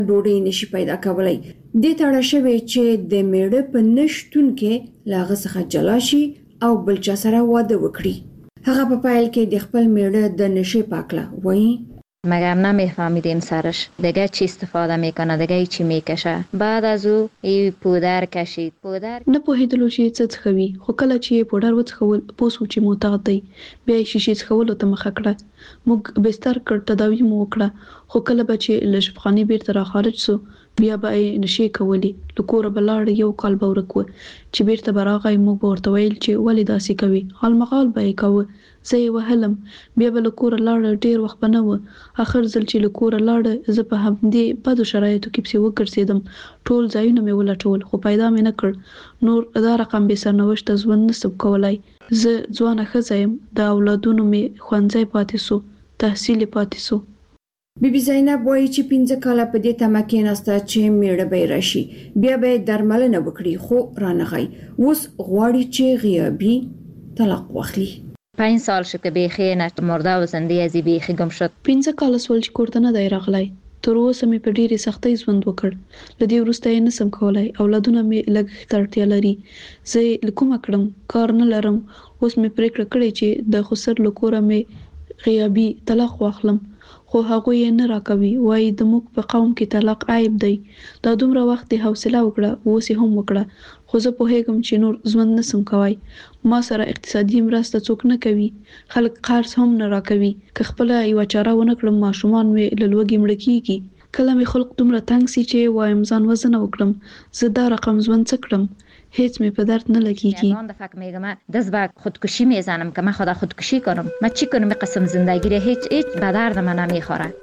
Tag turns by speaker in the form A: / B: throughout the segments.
A: ډوډۍ نشي پیدا کولای. دې تړه شوی چې د میړه په نشتون کې لاغه څخه جلا شي او بل چا سره واده وکړي. هغه په پایل کې د خپل میړه د نشي پاکله وایي
B: مگر نمیفهمیدیم سرش دیگه چی استفاده میکنه دیگه چی میکشه. بعد از او ای پودر کشید. پودر
C: نه پوهیدلو چې څه څخوي، خو کله چې پودر وڅخول پوسو چې معتاد دی، بیا یې شیشې څخولو ته مخه کړه. موږ بستر کړ، تداوی مو وکړه، خو کله به چې له شفخانې بیرته را خارج سو بیا به یې نشي کولی. له کوره به لاړ، یو کال به ورک و چې بیرته به راغی. موږ به ورته ویل چې ولې داسې کوي، حالمغال به یې کوه. زه یې وهلم، بیا به له کوره لاړه، ډېر وخت به نه و. اخر ځل چې له کوره لاړه زه په همدې بدو شرایطو کې پسې وګرځېدم. ټول ځایونه مې ولټول خو پیدا مې نه کړ. نور دا رقم بې سرنوشته ژوند نسم کولای. زه ځوانه ښځه یم، د اولادونو مې ښوونځی پاتې سو، تحصیل یې پاتې سو.
A: بیبي زینب وایي چې 15 کاله په دې تمه کېناسته چې میړه به یې راشي، بیا به یې درملنه وکړي، خو رانغی. اوس غواړي چې غیابي طلاق واخلي.
B: 5 سال شد که بیخی مرده و زنده ازی بیخی گم شد.
C: 15 کاله سول چې کور ته نه دی راغلی. تر اوسه مې په ډېرې سختۍ ژوند وکړ. له دې وروسته یې نسم کولای. اولادونه مې لږ ته اړتیا لري. زه یې له کومه کړم، کار نه لرم. اوس مې پرېکړه کړې چې د خسر له کوره مې غیابي طلاق واخلم، خو هغوی یې نه راکوي. وایي د موږ په قوم کې طلاق عیب دی. دا دومره وخت دې حوصله وکړه، اوس یې هم وکړه، خو زه پوهیږم چې نور ژوند نسم کوای. ما سره اقتصادي مرسته څوک نه کوي، خلک قرض هم نه راکوي. که خپله یوه چاره ونه کړم ماشومان مې له لوږې مړه کیږي. کله مې خلق دومره تنګ سي چې وایم ځان وزنه وکړم، زه دا رقم ژوند څه کړم، هیڅ مې په درد نه لګیږي.
B: من دفعه میگم دست به خودکشی میزنم که من خدا خودکشی کنم. من چی کنم؟ قسم زندگی را هیچ به درد من نمیخوره.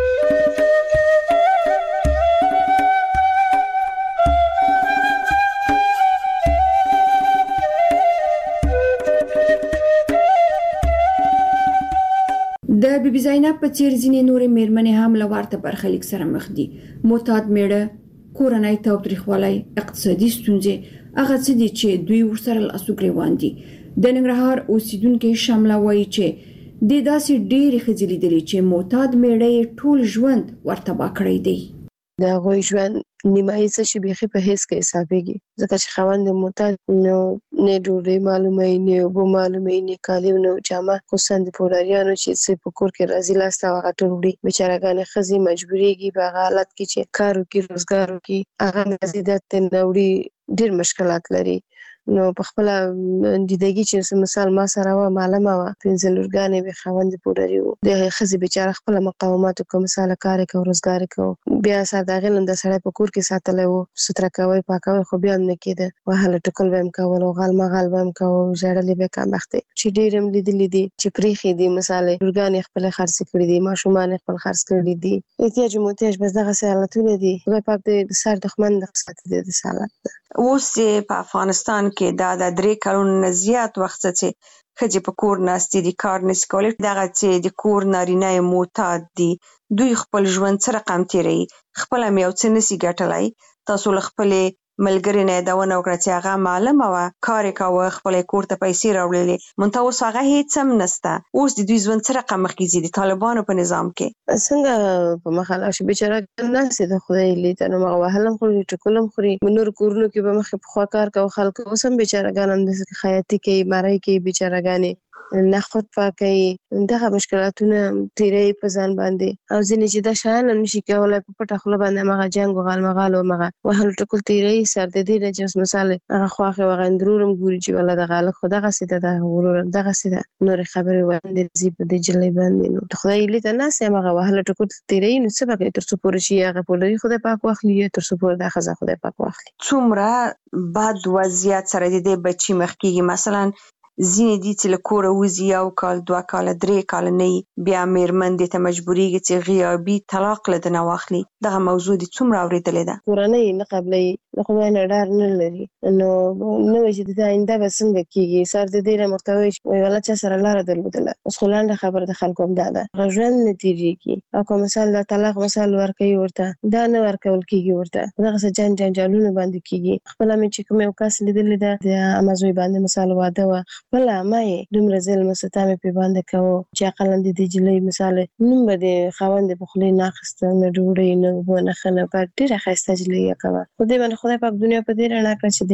A: د بیبي زینب په څیر ځینې نورې میرمنې هم له ورته برخلیک سره مخ دي. معتاد میړه، کورنۍ تاوتریخوالی، اقتصادي ستونزې، هغه څه دي چې دوی ورسره لاسو ګریوان دي. د ننګرهار اوسیدونکې شمله وایي چې د داسې ډېرې ښځې لیدلې چې معتاد میړه یې ټول ژوند ورتباه کړی دی.
D: د هغوی ژوند نیمایي څه شي بیخي په هیڅ کې حسابېږي، ځکه چې خاوند د معتاد نو نه ډوډۍ معلوموي، نه اوبه معلوموي، نه کالي، نه جامه. خصوصا د پولاریانو چې څه په کور کې راځي لاسته هغه ټول وړي. بیچارهګانې ښځې مجبورېږي په هغه حالت کې چې کار وکړي، روزګار وکړي. هغه مزیدات نه وړي، ډېر مشکلات لري. نو په خپل دیدګي چې مثال ما سره و معلومه و 15 لورګانې به خاوند پوراري و. د ښځې بیچاره خپل مقاومت کوي، مثال کار کوي، روزګار کوي. بیا ساده غلند سره په کور کې ساتلې و، ستر کوي، پاکوي، خو بیا نه کېده. وهله ټکل ویم کول او غل مغال ویم کوي، ژړلې به کم وخت چې ډېرم لیدلې دي چې پریخي دي. مثال لورګانې خپل خرڅ کړې دي، ماشومان خپل خرڅ کړې دي. احتیاج موتیج بس دغه حالتونه دي. خدای پاک دې سر دښمن د خصلت دې د حالت.
E: اوس په افغانستان کې دا د 3 کلونو نه زیات وخت چې ښځې په کور ناستې دي، کار نشي کولی. دغه چې د کور نارینه معتاد دي، دوی خپل ژوند څه رقم تیروي، خپله هم یو څه نشي ګټلی. تاسو له خپلې ملګرې نه یادونه وکړه چې هغه معلمه وه، کار یې کاوه، خپله یې کور ته پیسې راوړلې، منتها اوس هغه هېڅ هم نشته. اوس د دوی ژوند څه رقم مخکې ځي د طالبانو په نظام کې؟
D: څنګه په مخه لاړ شي؟ بیچاره ناستې ده، خدای لیده نو مغه وهلم خوري، ټکلم خوري. نور کورونو کې به مخکې پخوا کار کوه خلک، اوس هم بیچارهګان هم داسې خیاطي کوي، مرۍ کوي بیچارهګانې، نخود پاکوي. دغه مشکلاتونه تیروي په ځان باندې. او ځینې چې دا شیان هم نشي کولی په پټه خوله باندې همغه جنګ و غالمغال و همغه وهلو ټکل تیروي. سر د دې نه چې مثال هغه خواښې وغه اندرور هم ګوري چې والله دغه هلک خو دغسې ده، دغه ورور دغسې ده، نورې خبرې وړاندې ځي په دې جلۍ باندې. نو د خدای لیده ناست یم هغه وهله ټکل تیروي. نو څه به کوي تر څو پورې چې هغه پولري خدای پاک واخلي، یا تر څو پورې دا ښځه خدای پاک واخلي.
E: څومره بد وضعیت سره د دې بچي مخ کېږي. مثلا ځینې دي چې له کوره وځي 1 کال 2 کاله 3 کاله نه وي، بیا میرمن دې ته مجبورېږي چې غیابي طلاق له ده نه واخلي. دغه موضوع دې څومره اورېدلې ده؟
D: کورنۍ نه قبلوي، د خدای نه ډار نه لري. نو نه وایي چې د آینده به څنګه کېږي. سر د دې نه ورته وایي چې والله چا سره لاره درلودله. اوس خو لنډه خبره د خلکو هم دا ده، هغه ژوند نه تېرېږي. او که مثال دا طلاق مثال ورکوي ورته، دا نه ورکول کېږي ورته، دغسې جنجالونه باندې کېږي. خپله مې چې کوم یو کس لیدلې ده، د عمه زوی باندې مثال واده وه، خپل مې دومره ظلم ستامه په باندې کوو چې عقلند دي جلې مثال نوم به خوند په خلی ناخسته نه ډوړې نه بونه خنه په ډیره خسته جلې کوي خو دې باندې خدای پاک دنیا په دې رڼا کړ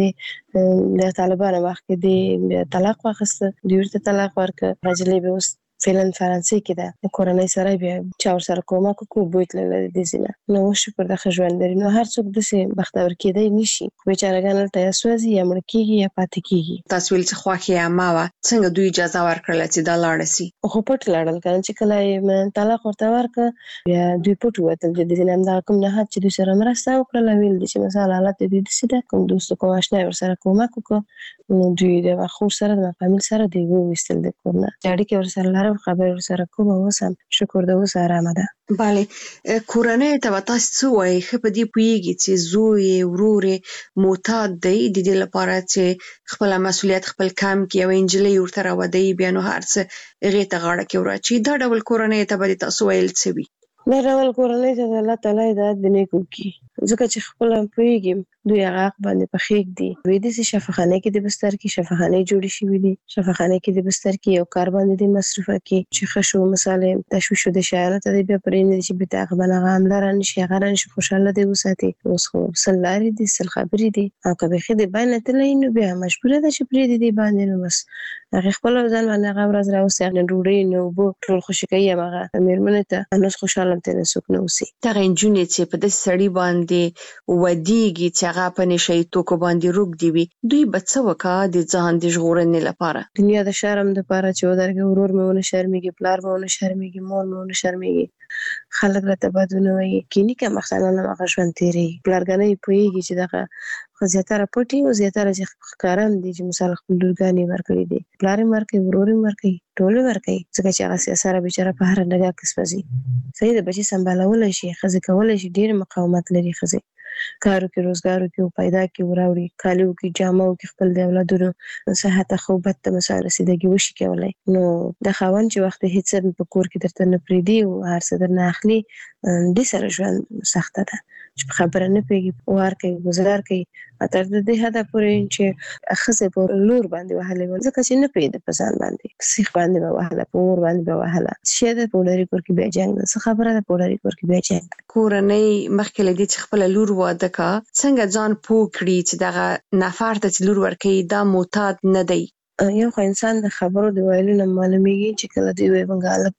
D: چې د طالبانو وخت کې د طلاق واخسته د ورته طلاق ورکړ راځلې به اوس فعلا فرانسې کې ده د کورنۍ سره بیا چا ور سره کومه کو بوت لري د زینه نو شکر د خژوند لري نو هر څوک د سه بختور کېدای نشي بیچارهګان ته سوځي یا مړ کیږي یا پاتې کیږي
E: تاسو ول څه خواخې یا ماوه څنګه دوی اجازه ورکړل چې دا لاړ شي
D: خو پټ لاړل کنه چې کله طلاق ورته ورکړ یا دوی پټ وته د زینه هم دا کوم نه چې دوی سره مرسته وکړه ویل چې مثلا حالت دې سیده کوم دوست کوم آشنا ور سره کومه کو نو دوی د خو سره د فامیل سره دی وستل د کورنه اړیکه ور سره خبر سره کومه وسم شکر د اوس آرامه ده
E: bale کورنۍ ته تاسو څه وایي خو دې پویږي چې زوی ورور معتاد دی د دې لپاره چې خپل مسولیت خپل کام کې او انجلې ورته راوړي بیا نو هرڅه هغه ته غاړه کې ورچی دا ډول کورنۍ ته به تاسو ویل څه وي
D: دا ډول کورنۍ ته الله تعالی د دې کوي ځکه چې خپل پویږي دوی هغه باندې په خېک دي وې د شفاخانه کې د بستر کې شفاخانه جوړې شوې دي شفاخانه کې د بستر کې یو کار باندې د مصرفه کې چې خشو مثلا تشویش د شایعه ته بیا پرې نه چې به تاغه بنغه عمله نشي غره نشي خوشاله دی وساتي اوس خو سلاري دي سل خبرې دي او کبه خې د باندې تلې نو بیا مجبوره ده چې پرې دي باندې نو بس هغه خپل ځان باندې هغه ورځ راوسه نه ډوډۍ نو بو ټول خوشی کوي هغه مېرمنه ته نو خوشاله ته نسوک نو سي
E: تاغه انجونې چې په دې سړی باندې ودیږي چې هغه په نشي توکو باندې روک دی وي دوی به څه وکړي د ځان د ژغورنې لپاره
D: دنیا د شرم د لپاره چې ودرګه ورور مې ونه شرمېږي پلار مې ونه شرمېږي مور مې ونه شرمېږي خلک راته بدونه وایي کینی که مخاله نه مغه ژوند تیری پلارګنې پويږي چې دغه خو زیاتره پټي او زیاتره چې ښکاران دي چې مثال خپل لورګانی ورکړي دي پلار ورکړي ورور ورکړي ټول ورکړي ځکه چې هغه سره بیچاره په هر ډګه کې سپزي صحیح د بچي سمبالول شي خزه کول شي ډیر مقاومت لري خزه کارو کې روزګارو کې پیدا کې وراوړي کالو کې جامو کې خپل د اولادونو صحت خو بت مسال رسیدګي وشي کولای نو د خاوند چې وخت هیڅ په کور کې درته نه پریدي او هر څه درنه اخلي د سره ژوند سخته ده چې خبره نه پیږي وار کوي گزار کوي تر دې حدا پورې چې اخزه په لور باندې وهله ځکه چې نه پیدا په ځان باندې سیخ باندې وهله پور باندې وهله شه د پولاري کور کې بیا جنگ څه خبره ده پولاري کور کې بیا جنگ
E: کورنۍ مخکې لدی چې خپل لور واده کا څنګه ځان پوه کړی چې دغه نفر ته لور ورکړي دا معتاد نه دی
D: یو خو انسان د خبرو دی ویلو نه معلومیږي چې کله دی وي بنګاله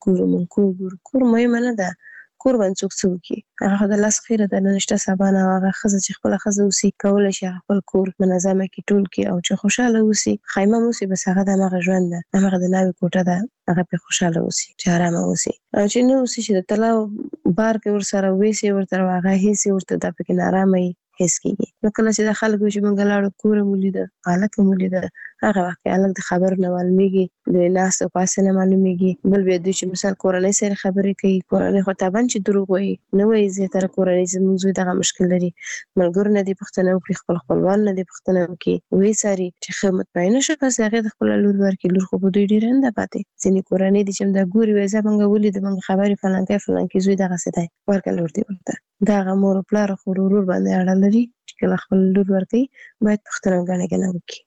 D: کور مې نه ده کور باندې څوک څوکي هغه د لاس خیره د نشته سبانه هغه خزه چې خپل خزه وسی کول شي خپل کور منظمه کی ټول کی او چې خوشاله وسی خیمه وسی بس هغه د مغه ژوند ده هغه د ناوی کوټه ده هغه په خوشاله وسی چې آرام وسی او چې نو وسی چې د تلاو بار کې ور سره وسی ورته هغه هيسي ورته د پکې آرامي هیڅ کیږي نو کله چې د خلکو چې منګلاړو کور مولیده الکه مولیده هغه وخت الک د خبر نه معلومیږي د لاس او پاسه نه معلومیږي بل بیا د چې مثال کورنۍ سره خبرې کوي کورنۍ خو تابان چې دروغ وایي نو وایي زیاتره کورنۍ زموږ دغه مشکل لري ملګر نه دی پښتنه او خپل خپلوان نه دی پښتنه کوي وایي ساري چې خدمت پاینه شو پس هغه د خپل لور ورکې لور خو په دوی ډیر نه پاتې ځینې کورنۍ دي چې دا ګوري وایي زمونږ ولې د منګ خبرې فلان کې زوی دغه ستای ورکه لور دی ورته دا غمور پلار خو ورور باندې اړه لري چې کله خپل لور ورکې باید پښتنه غاڼه وکړي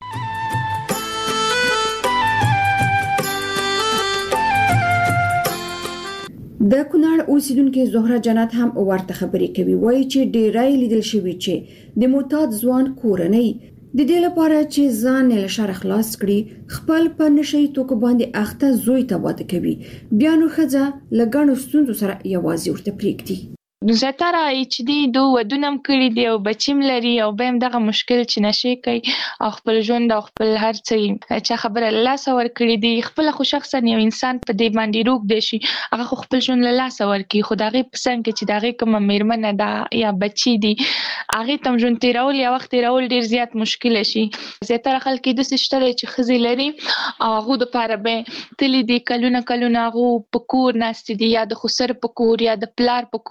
A: د کونړ اوسیدونکو زهره جنت هم ورته خبرې کوي وایي چې ډیرای لیدل شوی چې د معتاد ځوان کورنۍ د دې لپاره چې ځان له شر خلاص کړي خپل په نشي توکو باندې اخته زوی ته واده کوي بیا نو خځه لګڼو ستونزو سره یوازې ورته پریږدي
F: زیاتره چې دی دوه ودونم کړی دی او بچیم لري او بهم دغه مشکل چې نشي کوي او خپل ژوند او خپل هر څه چې خبره الله سور کړی دی خپل خو شخصا یو انسان په دې باندې روک دی شي هغه خپل ژوند الله سور کوي خدای پسند کې چې دغه کوم میرمنه ده یا بچی دی هغه تم ژوند تیرول یا وخت تیرول ډیر زیات مشکل شي زیاتره خلک د سشتره چې خزي لري او هغه د پاره به تللی دی کلونه هغه په کور ناست دي یا د خسر په کور یا د پلار په کور باندې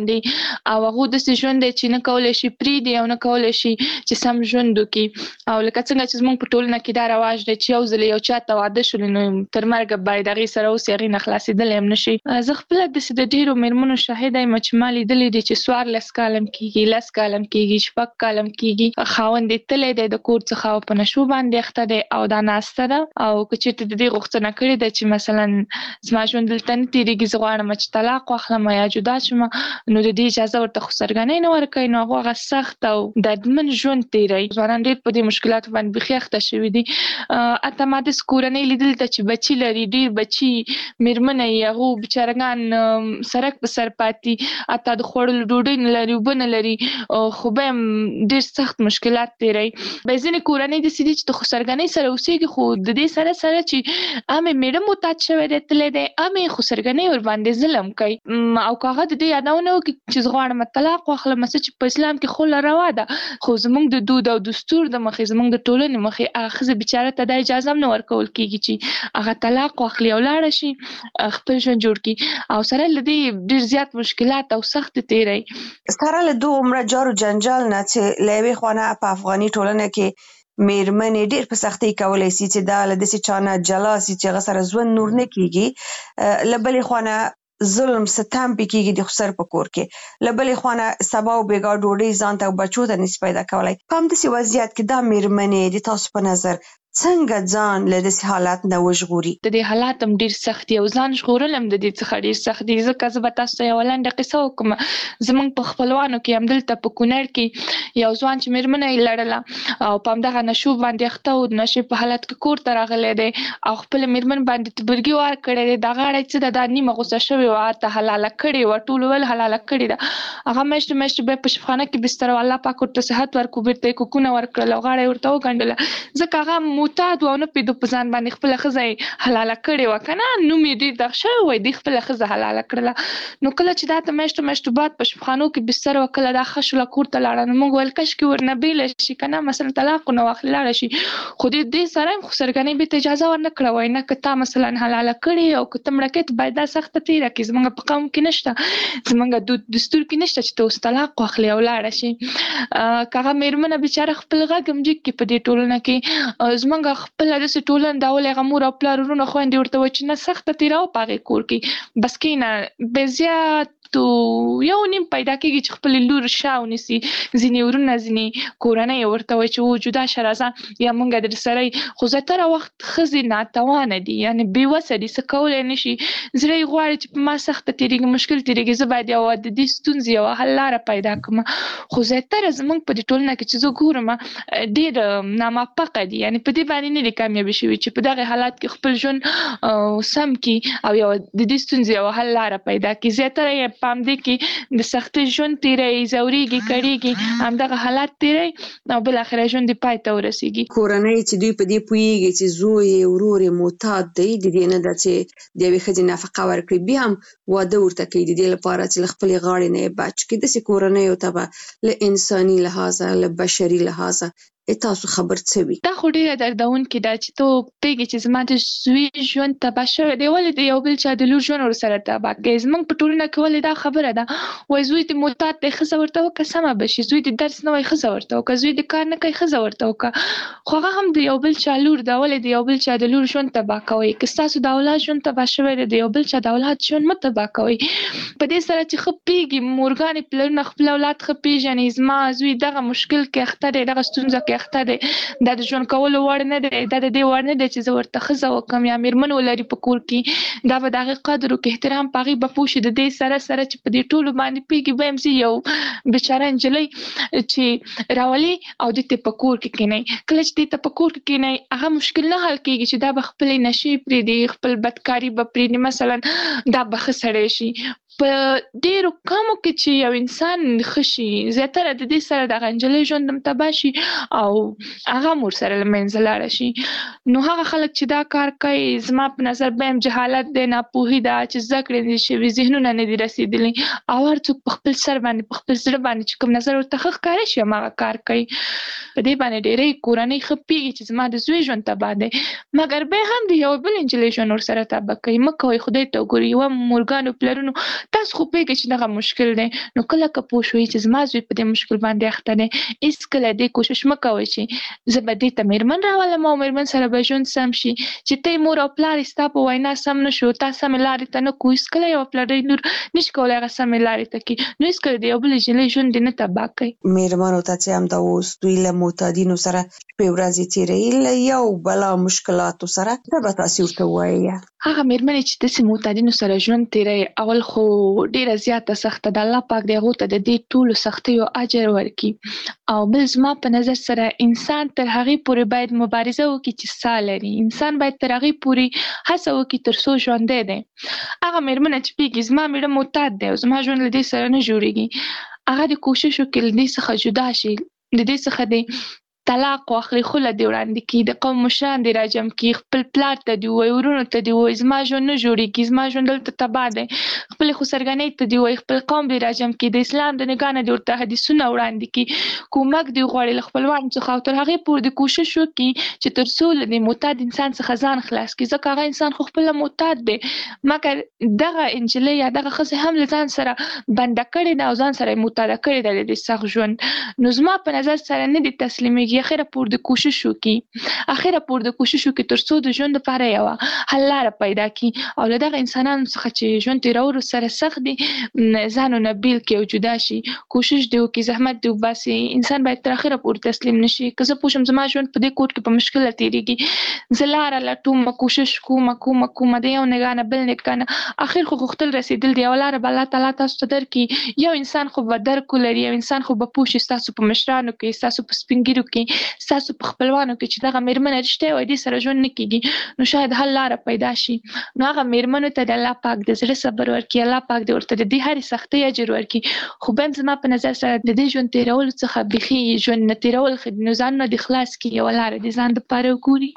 F: باندې او هغه د ژوند چې نه کولای شي پریدي او نه کولای شي چې سم ژوند وکړي او لکه څنګه چې زموږ په ټولنه کې دا رواج دی چې یو ځل یو چاته واده شول نو تر مرګه باید هغې سره اوسي هغې نه خلاصېدلی هم نه شي. زه خپله داسې د ډېرو مېرمنو شاهده یم چې ما لیدلي دي چې 14 کاله هم کېږي 10 کاله هم کېږي 6 کاله هم کېږي خاوند یې تللی دی د کور څخه او په نشو باندې اخته دی او دا ناسته ده او که چېرته د دې غوښتنه کړې ده چې مثلا زما ژوند دلته نه تېرېږي زه غواړم چې طلاق واخلم یا جدا شم نو د دې اجازه ورته خو سرګنۍ نه ورکوي نو هغه سخت او دردمن ژوند تېروي. ځوانان ډېر په دې مشکلاتو باندې بیخي اخته شوي دي. حتی ما داسې کورنۍ لیدلي ده چې بچي لري ډېر بچي مېرمنه یې هغو بېچارهګان سرک په سر پاتې حتی د خوړلو ډوډۍ نه لري اوبه نه لري خو به هم ډېر سخت مشکلات تېروي. بیا ځینې کورنۍ داسې دي چې د خسرګنۍ سره اوسېږي خو د دې سره سره چې هم یې مېړه محتاج شوی دی تللی دی هم یې خسرګنۍ ورباندې ظلم کوي او که هغه د دې یادونه وکړي چې زه غواړم طلاق واخلم څه چې په اسلام کې خله روا ده خو زموږ د دود او دستور د مخې زموږ د ټولنې مخې هغه ښځې بېچاره ته دا اجازه هم نه ورکول کېږي چې هغه طلاق واخلي او لاړه شي خپل ژوند جوړ کړي او سره له دې ډېر زیات مشکلات او سخت تېروي.
E: سره له دو عمره جار و جنجال نه چې له یوې خوا نه په افغاني ټولنه کې مېرمنې ډېر په سختۍ کولی سي چې دا له داسې چا نه جلا سي چې هغه سره ژوند نور نه کېږي له بلې خوا نه ظلم ستم پې کېږي د خسر په کور کې له بلې خوا نه سبا او بېګا ډوډۍ ځان ته او بچو ته نشي پیدا کولی. په همداسې وضعیت کې دا مېرمنې د تاسو په نظر څنګه ځان له داسې حالات نه وژغوري؟
F: د دې حالات هم ډېر سخت دي او ځان ژغورل هم د دې څخه ډېر سخت دي. ځکه زه به تاسو ته یوه لنډه قصه وکړم. زموږ په خپلوانو کې همدلته په کونړ کې یو ځوان چې مېرمنه یې لرله او په همدغه نشو باندې اخته و د نشې په حالت کې کور ته راغلی دی او خپله مېرمن باندې تبرګي وار کړی دی. دا غاړه څه ده دا نیمه غوسه شوې وه هلته حلاله کړې وه ټول ویل حلاله کړې ده. هغه میاشتې میاشتې بیا په شفخانه کې بستر الله پاک ورته صحت ورکړو بېرته یې کوکونه ورکړل او غاړه یې ورته وګنډله ځکه هغه معتاد و او نه د په ځان باندې خپله ښځه یې حلاله کړې وه که نه نوم یې ډېر دغ شوی وی دوی خپله ښځه حلاله کړله. نو کله چې دا ته میاشتو میاشتو بعد په شفخانو کې بستر وه کله دا ښه شوله کور ته لاړه نو موږ ویل کشکې ورنه بېله شي که نه مثلا طلاق ونه واخلي لاړه شي خو دې سره هم خو سرګنۍ بېرته اجازه ورنه کړه وایي نه که تا مثلا حلاله کړې او که ته مړه کوې ته باید دا سخته تېره کړې زموږ په قوم کې نشته زموږ دود دستور کې نشته چې ته اوس طلاق واخلې او لاړه شي. که هغه مېرمنه بېچاره خپل غږ هم جګ کړي په دې ټولنه کې زموږ خپله داسې ټولنه دا ولې هغه مور او پلار ورونه خویندې ورته وایي چې نه سخته تېروه په هغې کور کې بس کښېنه بې زیات یو نیم پیدا کېږي چې خپلې لور شا ونیسي ځینې ورونه ځینې کورنۍ ورته وایي چې او جدا شه راځه یا موږ در سره خو زیاتره وخت ښځې ناتوانه دي یعنې بېوسه دي څه کولی نه شي زړه یې غواړي چې په ما سخته تېرېږي مشکل تېرېږي زه باید یوه د دې ستونزې یوه حل لاره پیدا کړم خو زیاتره زموږ په دې ټولنه کې چې زه ګورم ډېر ناموفقه دي یعنې په دې باندې نه دي کامیابې شوي چې په دغې حالات کې خپل ژوند سم کړي او یوه د دې ستونزې یوه حل لاره پیدا کړي. زیاتره یې په همدې کې د سختۍ ژوند تېروي ځورېږي کړېږي همدغه حالات تېروي او بالاخره ژوند یې پای ته ورسېږي.
E: کورنۍ چې دوی په دې پوهېږي چې زوی یې ورور یې معتاد دی د دې نه ده چې د یوې ښځې نفقه ورکړي بیا هم واده ورته کوي د دې لپاره چې له خپلې غاړې نه یې بچ کړي. داسې کورنیو ته به له انساني لحاظه له بشري لحاظه تاسو خبر څه وي؟
F: دا خو ډېره دردونکې ده چې ته پوهېږې چې زما د زوی ژوند تباه شوی دی ولې د یو بل چا د لور ژوند ورسره تباه کوي. زموږ په ټولنه کې ولې دا خبره ده وایي زوی دې معتاد دی ښځه ورته وکړه سمه به شي زوی دې درس نه وایي ښځه ورته وکړه زوی دې کار نه کوي ښځه ورته وکړه خو هغه هم د یو بل چا لور ده ولې د یو بل چا د لور ژوند تباه کوئ. که ستاسو د اولاد ژوند تباه شوی دی د یو بل چا د اولاد ژوند مه تباه کوئ. په دې سره چې ښه پوهېږي مورګانې پلرونه خپل اولاد ښه پېژني زما زوی دغه مشکل کې اخته دی دغه ستونزه کې اخته دی دا د ژوند کولو وړ نه دی دا د دې وړ نه دی چې زه ورته ښځه وکړم یا مېرمن ولري په کور کې دا به د هغې قدر وکړي احترام په هغې به پوه شي د دې سره سره چې په دې ټولو باندې پوهېږي به یم زه یو بېچاره نجلۍ چې راولي او دې ته په کور کې کښېنئ کله چې دې ته په کور کې کښېنئ هغه مشکل نه حل کېږي چې دا به خپلې نشې پرېږدي خپل بدکاري به پرېږدي مثلا دا به ښه سړی شي. په ډېرو کمو کې چې یو انسان ښه شي زیاتره د دې سره دغه نجلۍ ژوند هم تباه شي او هغه هم ورسره له منځه لاړه شي. نو هغه خلک چې دا کار کوي زما په نظر به هم جهالت دی ناپوهي ده چې زده کړې نه دي شوي ذهنونه نه دي رسېدلي او هر څوک په خپل سر باندې په خپل زړه باندې چې کوم نظر ورته ښه ښکاره شي هماغه کار کوي. په دې باندې ډېرې کورنۍ ښه پوهېږي چې زما د زوی ژوند تباه دی مګر بیا هم د یو بل نجلۍ ژوند ورسره تباه کوي. مه کوئ خدای ته وګورئ یوه مورګانو پلرونو تاسو خو پوهیږئ چې دغه مشکل دی، نو کله که پوه شوئ چې زما زوی په دې مشکل باندې اخته دی، هېڅکله دې کوشش مه کوئ چې زه به دې ته مېرمن راولم او مېرمن سره به ژوند سم شي. چې ته مور او پلار یې ستا په وینا سم نه شو، تا سمې لارې ته نه کړو، هېڅکله یوه پلرۍ لور نشي کولی هغه سمې لارې ته کړي، نو هېڅکله د یو بلې نجلۍ ژوند دې نه تباه کوي.
E: مېرمنو ته چې همدا اوس دوی له معتادینو سره شپې ورځې تېروي، له یو بلا مشکلاتو سره، څه به تاسې ورته ووایئ؟
F: هغه مېرمنې چې داسې معتادینو سره ژوند تېروي، اول خو ډېره زیاته سخته ده. الله پاک دې هغو ته د دې ټولو سختیو اجر ورکړي. او بل زما په نظر سره انسان تر هغې پورې باید مبارزه وکړي چې ساه لري. انسان باید تر هغې پورې هڅه وکړي تر څو ژوندی دی. هغه مېرمنه چې پوهېږي زما مېړه معتاد دی او زما ژوند له دې سره نه جوړېږي، هغه دې کوشش وکړي له دې څخه جدا شي، د دې څخه دې طلاق واخلي، خوله دې وړاندې کړي، د قوم مشران دې راجم کړي، خپل پلار ته دې ووایي، ورونو ته دې ووایي زما ژوند نه جوړېږي، زما ژوند دلته تباه دی، خپلې خسرګنۍ ته دې ووایي، خپل قوم دې راجم کړي، د اسلام د نګاه نه دې ورته حدیثونه وړاندې کړي، کومک دې وغواړي له خپلوانو څخه، او تر هغې پورې دې کوشش وکړي چې تر څو له دې معتاد انسان څخه ځان خلاص کړي، ځکه هغه انسان خو خپله معتاد دی، مګر دغه نجلۍ یا دغه ښځې هم له ځان سره بنده کړې ده او ځان سره یې معتاده کړې ده د دې سخت ژوند. نو زما په نظر سره نه دې تسلیمېږي، اخره پورې د کوشش وکړي تر څو د ژوند لپاره یوه حل لاره پیدا کړي، او له دغه انسانانو څخه چې ژوند تېرولو سره سخت دي ځان ونه بیل کړي او جدا شي، کوشش دې وکړي، زحمت دې وباسي. انسان باید تر اخره پورې تسلیم نه شي. که زه پوه شم زما ژوند په دې کور کې په مشکله تېرېږي، زه لاره لټوم، کوشش کوم د یو نګاه نه بل نګاه نه، اخر خو غوښتل رسېدل دی، یوه لاره به الله تعالی تاسو ته درکړي. یو انسان خو به درک ولري، یو انسان خو به پوه شي ستاسو په مشرانو کې، ستاسو په سپین ږیرو کې، ستاسو په خپلوانو کې چې دغه مېرمنه رښتیا وایي دې سره ژوند نه کېږي، نو شاید حل لاره پیدا شي. نو هغه مېرمنو ته د الله پاک د زړه صبر ورکړي، الله پاک دې ورته د دې هرې سختۍ اجر ورکړي. خو بیا هم زما په نظر سره د دې ژوند تېرولو څخه بیخي ژوند نه تېرول ښه دي، نو ځانونه دې خلاص کړي، یوه لاره دې ځان دپاره وګوري.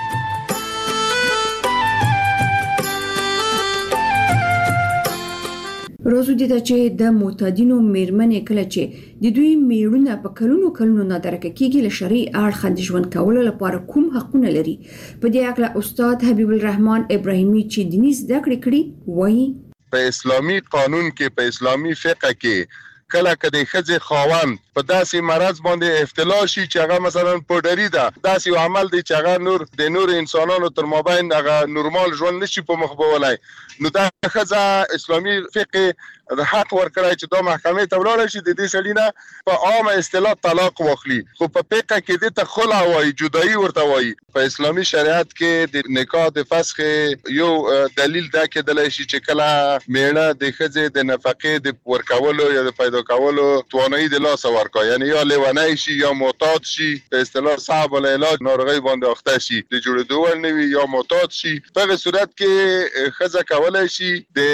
A: راځو دې ته چې د معتادینو مېرمنې کله چې د دوی میړونه په کلونو نادرکه کېږي، له شرعي اړخه د ژوند کولو لپاره کوم حقونه لري؟ په دې اړه استاد حبیب الرحمن ابراهیمي چې دیني زده کړې کړي وایي
G: په اسلامي قانون کې، په اسلامي فقه کې کله که د ښځې خاوند په داسې مرض باندې ابتلا شي چې هغه مثلا پوډري ده، داسې یو عمل دی چې هغه د نور انسانانو تر مابین هغه نورمال ژوند نشي په مخ بولی، نو دا ښځه اسلامي فقه حق ورکړی چې دا محکمې ته ولاړه شي، د دې سړي نه په عامه اصطلاح طلاق واخلي. خو په فقه کې دې ته خلع وایي، جدایي ورته وایي. په اسلامي شریعت کې د نکاح د فسخ یو دلیل دا کېدلی شي چې کله میړه د ښځې د نفقې د ورکولو یا د پیدا کولو توانایي د لاسه ورکړي، یعنی یا لیونی شي یا معتاد شي، په اصطلاح صعب العلاج ناروغۍ باندې اخته شي، د جوړېدو وړ نه وي یا معتاد شي. په هغه صورت کې ښځه کولی شي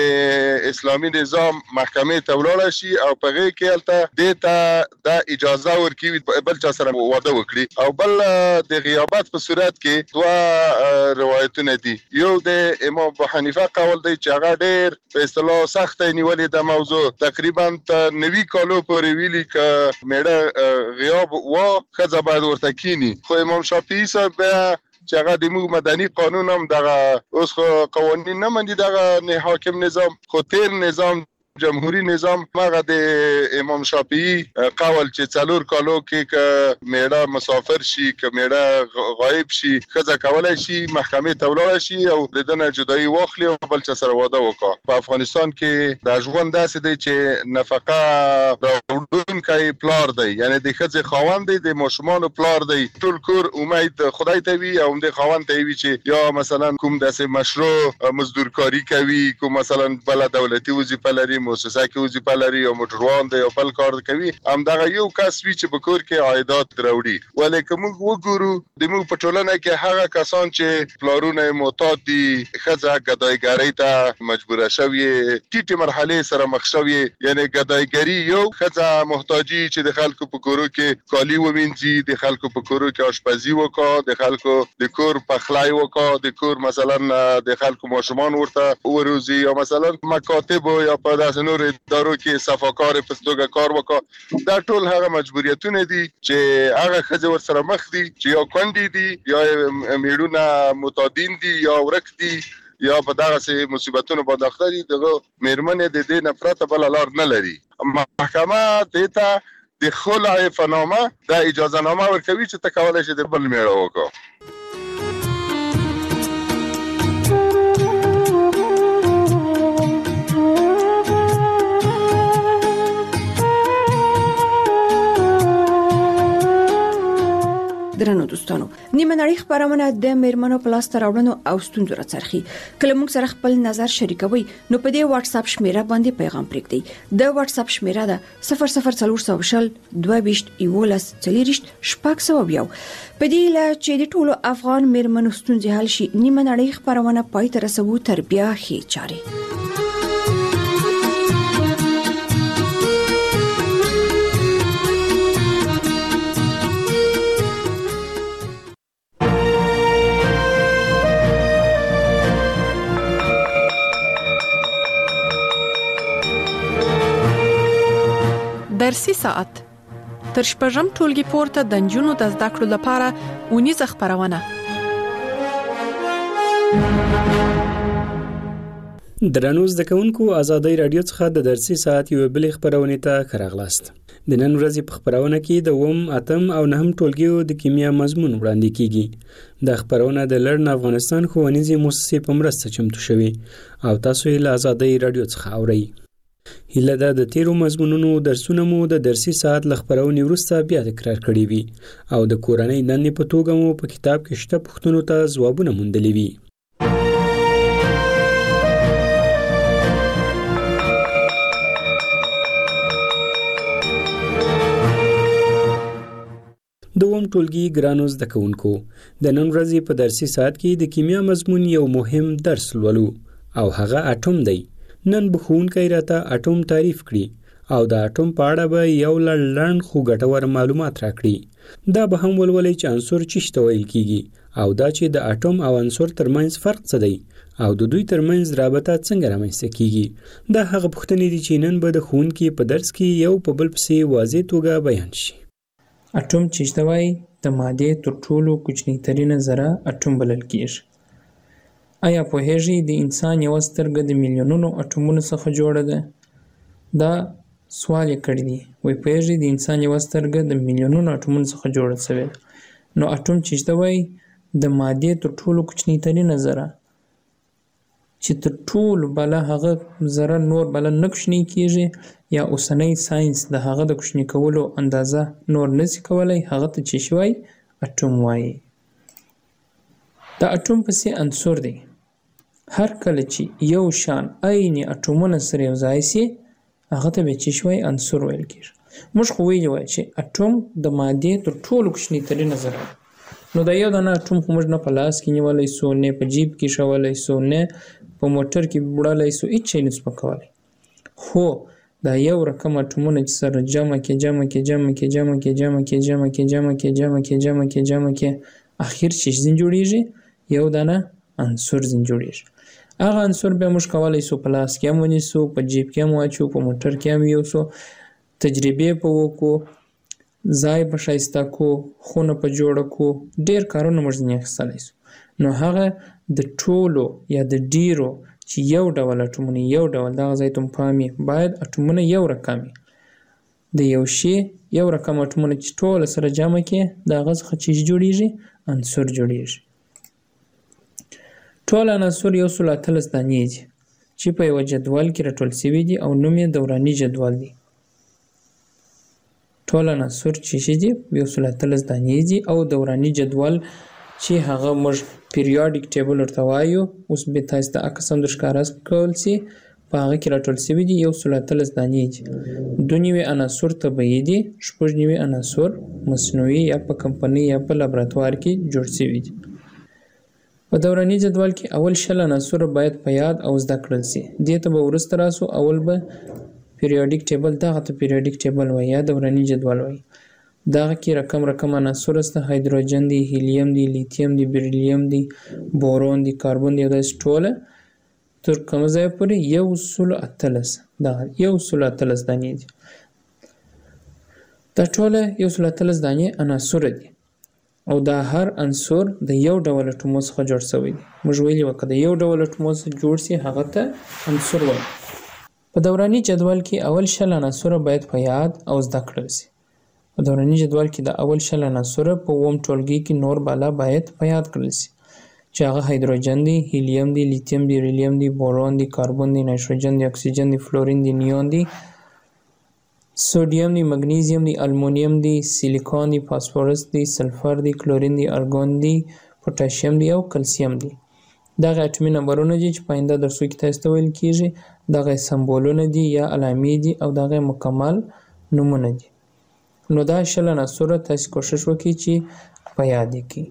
G: د اسلامي نظام محکمې ته ولاړه شي او په هغې کې هلته دې ته دا اجازه ورکوي بل چا سره واده وکړي. او بل د غیابت په صورت کې دوه روایتونه دي، یو د امام ابو حنیفه قول دی چې هغه ډېر په اصطلاح سخته نیولې ده موضوع، تقریبا تر 90 کالو پورې ویلي که میړه غیاب و ښځه باید ورته کینی. خو امام شافعي صاحب بیا چې هغه د موږ مدني قانون هم دغه اوس خو قوانین نه مني دغه حاکم نظام، خو تیر نظام جمهوری نظام هغه د امام شافعي قول چې 4 کالو کې که میړه مسافر شي، که میړه غایب شي، ښځه کولی شي محکمې ته ولاړه شي او د ده نه جدایي واخلي او بل چا سره واده وکړي. په افغانستان کې دا ژوند داسې دی چې نفقه راوړونکی پلار دی، یعنی د ښځې خاوند دی، د ماشومانو پلار دی، ټول کور امید خدای ته وي او د خاوند ته وي چې یا مثلا کوم داسې مشروع مزدورکاري کوي، کوم مثلا بله دولتي وظیفه لري، مؤسسه کې وظیفه لري او موټروان دی او بل کار کوي، همدغه یو کس وي چې په کور کې عایدات راوړي. ولې که موږ وګورو د موږ په ټولنه کې هغه کسان چې پلارونه معتاد دي، ښځه ګدایګرۍ ته مجبوره شوې، ټیټې مرحلې سره مخ شوې، یعنی ګدایګري یو، ښځه محتاجي چې د خلکو په کورو کې کالي ومینځي، د خلکو په کورو کې آشپزي وکړه، د خلکو د کور پخلی وکړه، د کور مثلا د خلکو ماشومان ورته وروزي، یا مثلا مکاتب یا په داسې نور ادارو کې صفاکار په توګه کار وکړه. دا ټول هغه مجبوریتونه دي چې هغه ښځې ورسره مخ دي چې یا کونډې دي یا میړونه معتادین دي یا ورک دي یا په دغه مصیبتونو باندې اخته دي دغه میرمنې د دې نفرت بل لار نه لري. محکمه ته د خلع فنامه د اجازه نامه ورکوي چې ته کولای شې د بل میړه وکړې.
A: درنو دوستانو، نیمه نړۍ خبرونه د میرمنو په لاس ته راوړنو او ستونزو راڅرخي. کله موږ سره خپل نظر شریکوي نو په دې واتس اپ شمیره باندې پیغام پرېږدئ. د واتس اپ شمیره ده 00400 22 11 40 600. په دې لا چې د ټولو افغان میرمنو ستونزې حل شي، نیمه نړۍ خبرونه پای ته رسوو تر بیا خې چاري.
H: درسي ساعت تر شپږم ټولګي پورته د نجونو د زده کړو لپاره اونیزه خبرونه.
I: درنو زده کوونکو، آزادۍ رادیو څخه د درسي ساعت یو بل خبرونه ته راغلاست. د نن ورځې په خبرونه کې د 8 او 9 ټولګیو د کیمیا مضمون وړاندې کیږي. د خبرونه د لړن افغانستان ښوونیزې مؤسسې په مرسته چمتو شوی او تاسو یې له آزادۍ رادیو څخه اورئ. هیله ده د تیرو مضمونونو درسونه مو د درسي ساعت له خبرونې وروسته بیا تکرار کړي وي او د کورنۍ دندې په توګه مو په کتاب کې شته پوښتنو ته ځوابونه موندلي وي. دوم ټولګي ګرانو زده کوونکو، د نن ورځې په درسي ساعت کې د کیمیا مضمون یو مهم درس لولو او هغه اټوم دی. نن به ښوونکی راته اټوم تعریف کړي او د اټوم په اړه به یو لړ خو ګټور معلومات راکړي. دا به هم ولولئ چې عنصر څه ته ویل کیږي او دا چې د اټوم او عنصر ترمنځ فرق څه دی او د دوی ترمنځ رابطه څنګه رامنځته کیږي. دا هغه پوښتنې دي چې نن به د ښوونکي په درس کې یو په بل پسې واضح توګه بیان شي.
J: اټوم چې ته وایي د مادې تر ټولو کوچنی ترینه ذره اټوم بلل کیږي. آیا پوهیږئ د انسان یو سترګه د میلیونونو اټومونو څخه جوړه ده؟ دا سوال یې کړی دی. وایي پوهیږئ د انسان یو سترګه د میلیونونو اټومونو څخه جوړه شوې ده. نو اټوم چې ته وایي د مادې تر ټولو کوچنی ترینه ذره چې تر ټولو بله هغه ذره نور بله نه کوچنی کیږي یا اوسنی ساینس د هغه د کوچنی کولو اندازه نور نشي کولی، هغه ته چې شي وایي اټوم وایي. د اټوم پسې عنصر دی. هر کله چې یو شان عیني اټومونه سره یو ځای شي هغه ته به چې شي وایي عنصر ویل کیږي. موږ خو ویلي وای چې اټوم د مادې تر ټولو کوچنی ترینه ذره ده. نو دا یو دانه اټوم خو موږ نه په لاس کې نیولی سو، نه په جیب کې شولی سو، نه په موټر کې وړلی سو، هېڅ شی نسو پکولی. خو دا یو رقم اټومونه چې سره جمع کې اخر چې ځین جوړیږي یو دانه عنصر ځین جوړیږي. هغه عنصر بیا موږ کولی سو په لاس کې هم ونیسو، په جیب کې هم واچو، په موټر کې هم یوسو، تجربې په وکړو، ځای په ښایسته کو، خونه په جوړه کو، ډېر کارونه موږ ځینې اخیستلی سو. نو هغه د ټولو یا د ډېرو چې یو ډول اټومونه یو ډول دغه ځای ته پام وي باید اټومونه یو رقم وي. د یو شي یو رقم اټومونه چې ټول سره جمع کې د هغه څخه چې جوړیږي عنصر جوړیږي. ټول عناصر 113 دانې دي چې په یو جدول کې راټول شوي دي او نوم یې دوراني جدول دی. ټول عناصر چې دي 113 دانې دي او دوراني جدول چې هغه موږ پیریاډیک ټیبل ورته وایو، اوس به تاسو ته عکس هم درښکاره کول شي، په هغه کې راټول شوي دي 113 دانې دي. 2 نوي عناصر طبیعي دي، 6 نوي عناصر مصنوعي یا په کمپنۍ یا په لابراتوار کې جوړ شوي دي. په دوراني جدول کې اول 20 عناصر باید په یاد او زده کړل شي. دې ته به وروسته راسو. اول به پیریاډیک ټیبل، دغه ته پیریاډیک ټیبل وایي یا دوراني جدول وایي. دغه کې رقم عناصر سته، هایدروجن دی، هیلیم دی، لیتیم دی، بیریلیم دی، بورون دی، کاربن دی، داسې ټوله تر کومه ځایه پورې 113 دغه 113 دانې دي. دا ټوله 113 دانې عناصر دي او دا هر عنصر د یو ډول اټومو څخه جوړ شوی دی. موږ ویلي وو که د یو ډول اټومو څخه جوړ شي هغه ته عنصر وایي. په دوراني جدول کې اول 100 عناصر باید په یاد او زده کړل شي. په دوراني جدول کې د اول 100 عناصر په اووم ټولګي کې نور بالا باید په یاد کړل شي چې هغه هایدروجن دی، هیلیم دی، لیتیم دی، ریلیم دی، بورون دی، کاربن دی، نایتروجن دی، اکسیجن دی، فلورین دی، نیون دی، سوډیم دی، مګنیزیم دی، المونیم دی، سیلیکون دی، فاسفورس دی، سلفر دی، کلورین دی، ارګون دی، پوتاشیم دی او کلسیم دی. دغه اټومي نمبرونه دي چې په آینده درسو کې تاسو ته ویل کیږي. دغه سمبولونه دي یا علامې دي او دغه مکمل نومونه دي. نو دا 100 عناصر تاسو کوشش وکړئ چې په یاد کړئ.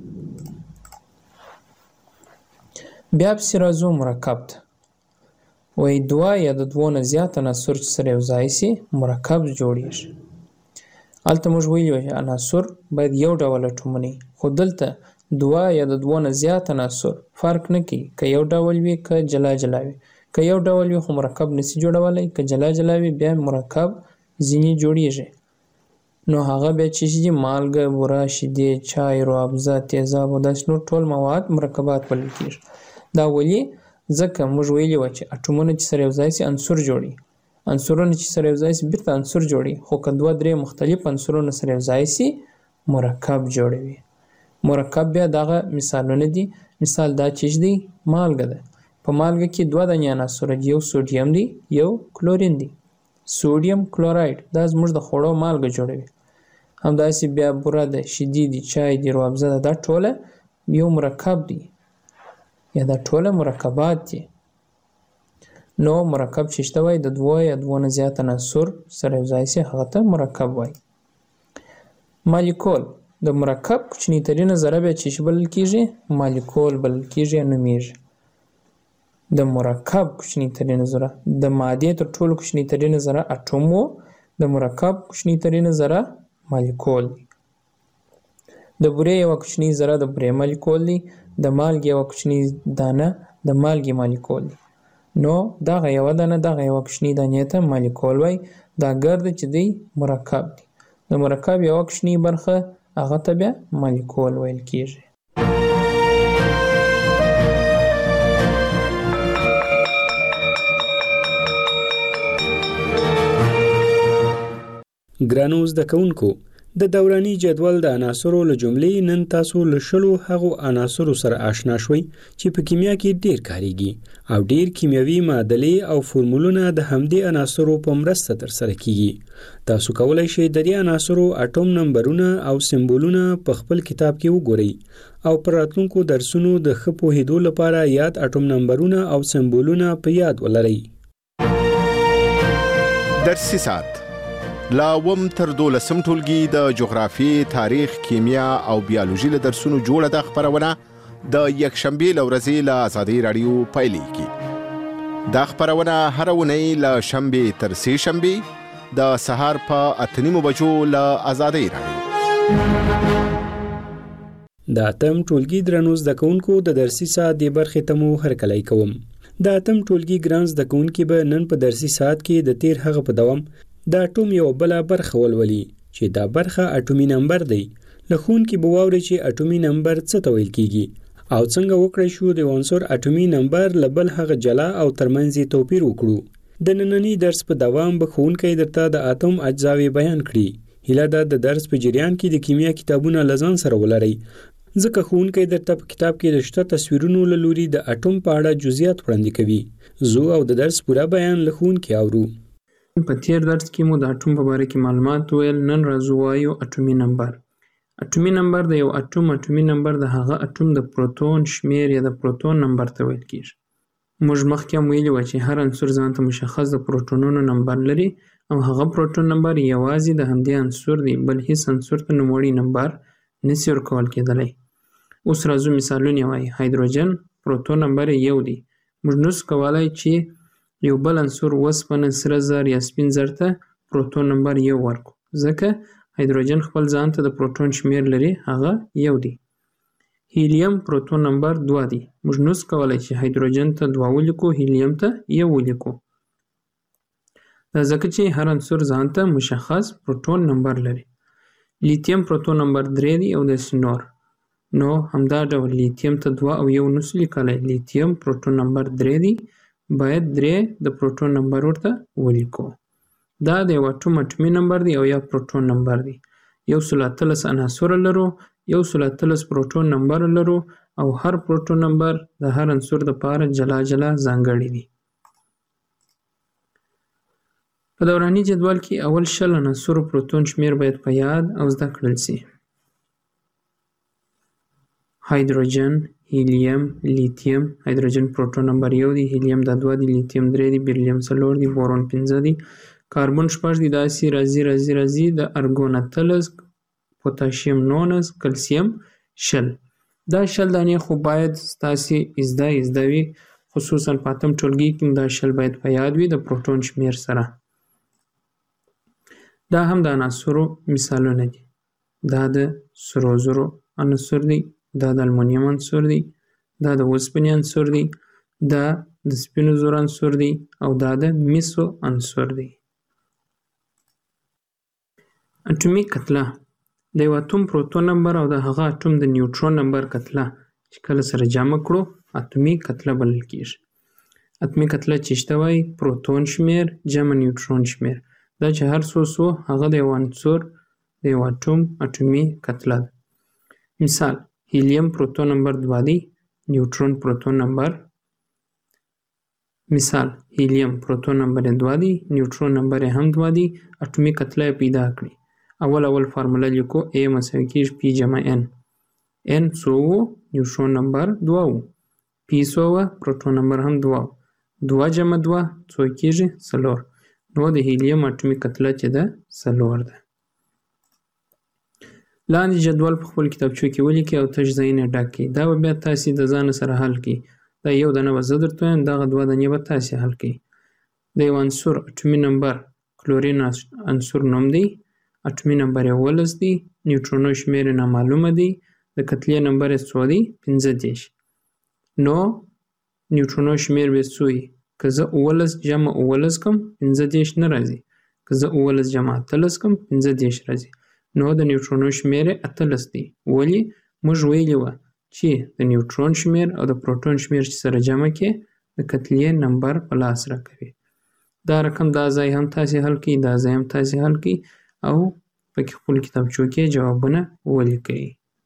J: بیا پسې راځو مرکب ته. وایي دوه یا د دوو نه زیات عناصر چې سره یو ځای شي مرکب جوړیږي. هلته موږ ویلي وو چې عناصر باید یو ډول اټومونه وي، خو دلته دوه یا د دوو نه زیات عناصر فرق نه کوي که یو ډول وي که جلا جلا وي. که یو ډول وي خو مرکب نشي جوړولی، که جلا جلا وي بیا مرکب ځینې جوړیږي. نو هغه بیا چې دي مالګه، بوره، شیدې، چای، روابزه، تیزاب او داسې نور ټول مواد مرکبات بلل کېږي. دا ولې؟ ځکه موږ ویلي وو چې اټومونه چې سره یو ځای شي عنصر جوړي، عنصرونه چې سره یو ځای شي بیرته عنصر جوړي، خو که دوه درې مختلف عنصرونه سره یو ځای شي مرکب جوړوي. مرکب بیا دغه مثالونه دي. مثال دا چې دی مالګه ده. په مالګه کې دوه دانې عناصر دي، یو سوډیم دی یو کلورین دی. سوډیم کلوراید دا زموږ د خوړو مالګه جوړوي. همداسې بیا بوره ده، شیدې دي، چای دی، روابزه ده، دا ټوله یو مرکب دی یا دا ټوله مرکبات دي. نو مرکب چې شته وایي د دوه یا دوه نه زیات عناصر سره یو ځای شي هغه ته مرکب وایي. مالیکول د مرکب کوچني ترینه ذره بیا چې بلل کېږي مالیکول بلل کېږي یا نومیږي. د مرکب کوچني ترینه ذره د مادې تر ټولو کوچني ترینه ذره اټوم و، د مرکب کوچني ترینه ذره مالیکول دی. د بورې یوه کوچنۍ ذره د بورې مالیکول دی، د مالګې یوه کوچنۍ دانه د مالګې مالیکول دی. نو دغه یوه دانه دغه یوه کوچنۍ دانې ته مالیکول وایي. دا ګرده چې دی مرکب دی. د مرکب یوه کوچنۍ برخه هغه ته بیا مالیکول ویل کېږي.
I: ګرانو زده کوونکو، د دوراني جدول د عناصرو له جملې نن تاسو له شلو هغو عناصرو سره آشنا شوئ چې په کیمیا کې ډیر کاریږي او ډیر کیمیاوي معادلې او فورمولونه د همدې عناصرو په مرسته ترسره کیږي. تاسو کولی شئ د دې عناصرو اټوم نمبرونه او سمبولونه په خپل کتاب کې وګورئ او پر راتلونکو درسونو د ښه پوهېدو لپاره یاد اټوم نمبرونه او سمبولونه په یاد ولرئ.
K: درسي ساعت لا وم تر 12 ټولګي د جغرافي، تاریخ، کیمیا او بیولوژي له درسونو جوړه د خبرونه د یکشنبه لورځي له آزادۍ رادیو پیلېږي. دا خبرونه هر ونۍ له شنبه تر سه شنبه د سهار په 8:30 بجو له آزادۍ رادیو.
I: د اتم ټولګي درنو زده کوونکو د درسي ساعت د برخې ته مو هرکلی کوم. د اتم ټولګي ګران زده کوونکي به نن په درسي ساعت کې د تیر هغه په دوام د اټوم یو بل برخه ولولي چې دا برخه اټومي نمبر دی. لخون کې به واوري چې اټومي نمبر څه ته ویل کیږي او څنګه وکړای شو د عنصر اټومي نمبر له بل هغه جلا او ترمنځ توپیر وکړو. د نننی درس په دوام به ښوونکی درته د اتوم اجزاوې بیان کړي. هیله ده د درس په جریان کې د کیمیا کتابونه له ځان سره ولرئ، ځکه ښوونکی درته په کتاب کې د شته تصویرونو له لوري د اټوم په اړه جزئیات وړاندې کوي. زه او د درس پوره بیان له ښوونکي اورو.
J: په تیر درس کې مو د اټوم په باره کې معلومات ویل. نن راځو وایو اټومي نمبر. اټومي نمبر د یو اټومي نمبر د هغه اټوم د پروتون شمیر یا د پروتون نمبر ته ویل کېږي. موږ مخکې هم ویلي وو چې هر عنصر ځان ته مشخص د پروتونونو نمبر لري او هغه پروتون نمبر یوازې د همدې عنصر دی، بل هیڅ عنصر ته نوموړی نمبر نشي ورکول کېدلی. اوس راځو مثالونه وایو. هایدروجن پروتون نمبر یو دی. موږ نشو کولی چې یو بل عنصر وسپنه، سره زر یا سپین زر ته پروتون نمبر یو ورکو، ځکه هایدروجن خپل ځان ته د پروتون شمیر لري، هغه یو دی. هیلیم پروتون نمبر 2 دی. موږ نشو کولی چې هایدروجن ته 2 ولیکو، هیلیم ته 1 ولیکو، دا ځکه چې هر عنصر ځان ته مشخص پروتون نمبر لري. لیتیم پروتون نمبر 3 دی او داسې نور. نو همدا ډول لیتیم ته 2 او 1 نشو لیکلی. لیتیم پروټون نمبر 3 دی، باید 3 د پروټون نمبر ورته ولیکو. دا د یو اټوم اټومي نمبر دی او یا پروټون نمبر دی. 113 عناصر لرو، 113 پروټون نمبر لرو او هر پروټون نمبر د هر عنصر لپاره جلا جلا ځانګړي دي. په دوراني جدول کې اول 20 عناصرو پروټون شمیر باید په یاد او زده کړل شي. هایدروجن، هیلیم، لیتیم. هایدروجن پروټون نمبر 1 دی، هیلیم د 2 دی، لیتیم 3 دی، بیریلیم 4 دی، بورون 5 دی، کاربن 6 دی، داسې راځي د ارګون 13، پوتاشیم 19، کلسیم 20. دا 20 دانې خو باید ستاسې زده وي، خصوصا په اتم ټولګي کې دا 20 باید په یاد وي د پروټون شمیر سره. دا هم د عناصرو مثالونه دي. دا د سرو زرو عنصر دی، دا د المونیم عنصر دی، دا د اوسپنې عنصر دی، دا د سپینو زرو عنصر دی او دا د مسو عنصر دی. اټومي کتله د یو اټوم پروټون نمبر او د هغه اټوم د نیوټرون نمبر کتله چې کله سره جمع کړو اټومي کتله بلل کیږي. اټومي کتله چې شته وایي پروټون شمیر جمع نیوټرون شمیر. دا چې هر څو هغه د یو عنصر د یو اټوم اټومي کتله ده. مثال هیلیم پروټون نمبر 2 دی، نیوټرون پروټون نمبر. مثال هیلیم پروټون نمبر 2 دی، نیوټرون نمبر هم 2 دی، اټومي کتله پیدا کړي. اول فارموله لیکو A مساوي کیږي P جمع N. N څو و؟ نیوټرون نمبر 2 و. P څو و؟ پروټون نمبر هم 2 و. 2 جمع 2 څو کیږي؟ 4. نو د هیلیم اټومي کتله چې ده 4 ده. لاندې جدول په خپل کتابچو کې ولیکئ او تش ځایونه ډک کړئ. دا به بیا تاسې د ځان سره حل کړئ. دا یو دانه به زه درته وایم، دغه 2 دانې به تاسې حل کړئ. د یو عنصر اټومي نمبر کلورین عنصر نوم دی، اټومي نمبر 11 دی، نیوټرونو شمیر نامعلومه دی، د کتلې نمبر څو دی؟ 15. نو نیوټرونو شمیر به څو وي؟ که زه 11 جمع 11 کم 15 نه راځي، که زه 11 جمع 18 کم 15 راځي. نو د نیوټرونو شمیر 18 دی. ولی؟ موږ ویلي وه چې د نیوټرون شمیر او د پروټون شمیر چې سره جمع کې د کتلې نمبر په لاس راکوي. دا رقم دا ځای هم تاسې حل کړئ، دا ځای هم تاسې حل کړئ او پکې خپل کتابچو کې جوابونه ولیکئ.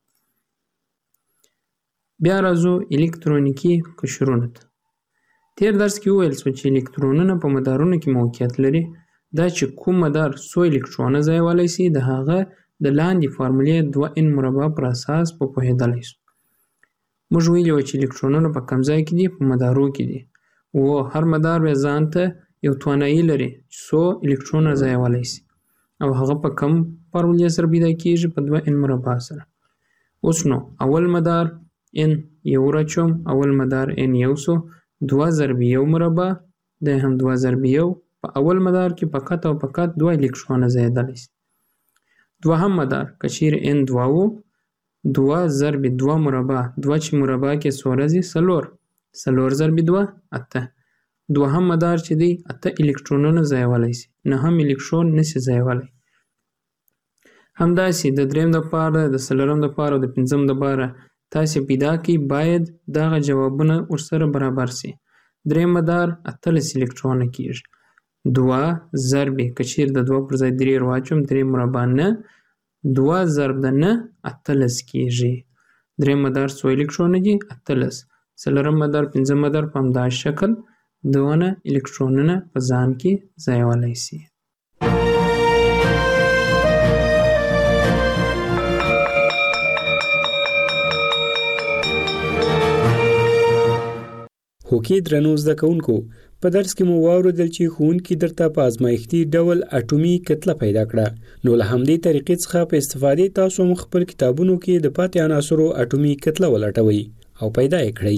J: بیا راځو الکترونیکي قشرونو ته. تیر درس کې وویل شو چې الکترونونه په مدارونو کې موقعیت لري. دا چې کوم مدار څو الکترونه ځایولی شي د هغه د لاندې فارمولې 2n مربع پر اساس په پوهېدلی شو. موږ ویلي وو چې الکترونونه په کوم ځای کې دي؟ په مدارو کې دي. او هر مدار بیا ځان ته یو توانایي لري چې څو الکترونه ځایولی شي او هغه په کوم فارمولې سره پیدا کېږي؟ په 2n مربع سره. اوس نو اول مدار n یو راچوم، اول مدار n یو سو، 2 ضرب 1 مربع دا هم 2 ضرب 1. په اول مدار کې فقط او فقط 2 الکترونه ځایېدلی شي. دوهم مدار که چیرې n 2 و، 2 ضرب 2 مربع، 2 چې مربع کې څو راځي؟ 4. 4 ضرب 2 8. دوهم مدار چې دی 8 الکترونونه ځایولی شي، 9 الکترون نشي ځایولی. همداسې د دریم دپاره، د څلورم دپاره او د پنځم دپاره تاسې پیدا کړئ، باید دغه جوابونه ورسره برابر شي. دریم مدار 18 الکترونه کېږي. 2 ضرب که چیرې د 2 پر ځای 3 واچوم 3 مربع 9، 2 ضرب د 9 18 کېږي. دریم مدار څو الکترونه دي؟ 18. څلورم مدار، پنځم مدار په همدا شکل دونه الکترونونه په ځان کې ځایولی شي.
I: هوکې درنو زده کوونکو، په درس کې مو واورېدل چې ښوونکي درته په ازمایښتي ډول اټومي کتله پیدا کړه. نو له همدې طریقې څخه په استفادې تاسو هم خپل کتابونو کې د پاتې عناصرو اټومي کتله ولټوئ او پیدا یې کړئ.